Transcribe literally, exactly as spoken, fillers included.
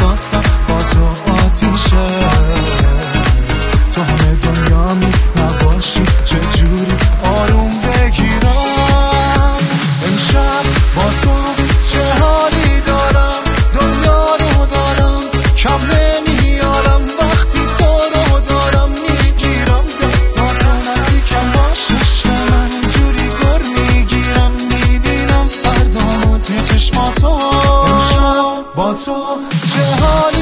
احساسم با تو آتیشه. تو همه دنیامی نباشی چجوری آروم بگیرم. امشب با تو چه حالی دارم، دنیا رو دارم کم نمیارم. وقتی تو رو دارم میگیرم دستاتو نزدیکم باش عشق من، اینجوری گر میگیرم میبینم فردامو توی چشماتو. امشب با تو چه حالی